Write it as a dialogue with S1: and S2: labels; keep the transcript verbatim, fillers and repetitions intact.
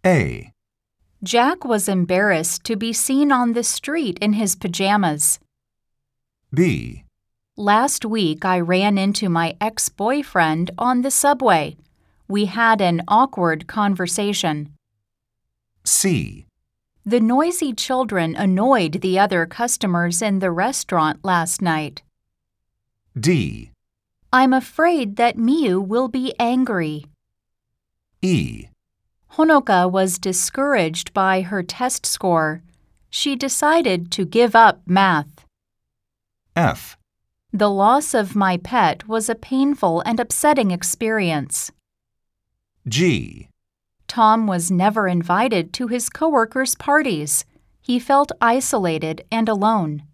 S1: A.
S2: Jack was embarrassed to be seen on the street in his pajamas.
S1: B.
S2: Last week I ran into my ex-boyfriend on the subway. We had an awkward conversation.
S1: C.
S2: The noisy children annoyed the other customers in the restaurant last night.
S1: D.
S2: I'm afraid that Miyu will be angry.
S1: E.
S2: Honoka was discouraged by her test score. She decided to give up math.
S1: F.
S2: The loss of my pet was a painful and upsetting experience.
S1: G.
S2: Tom was never invited to his coworkers' parties. He felt isolated and alone.